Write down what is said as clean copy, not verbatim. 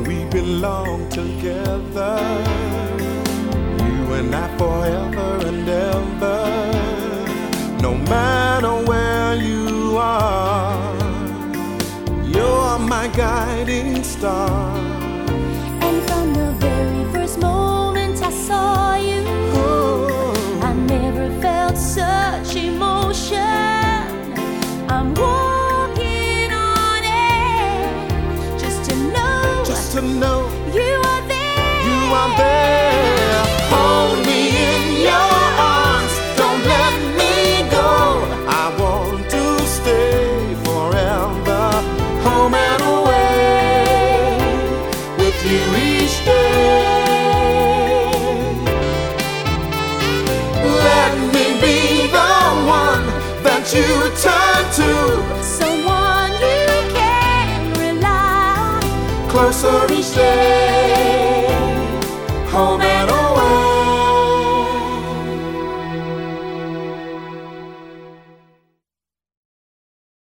we belong together, you and I forever and ever. No matter where you are, you're my guiding star. And from the very first moment I saw you, I never felt such emotion. I'm walking on air just to know you are there. You are there. Hold me in your arms, don't let me go. I want to stay forever, home and away, with you each day. Let me be the one that you turn to, someone you can rely on, closer each day.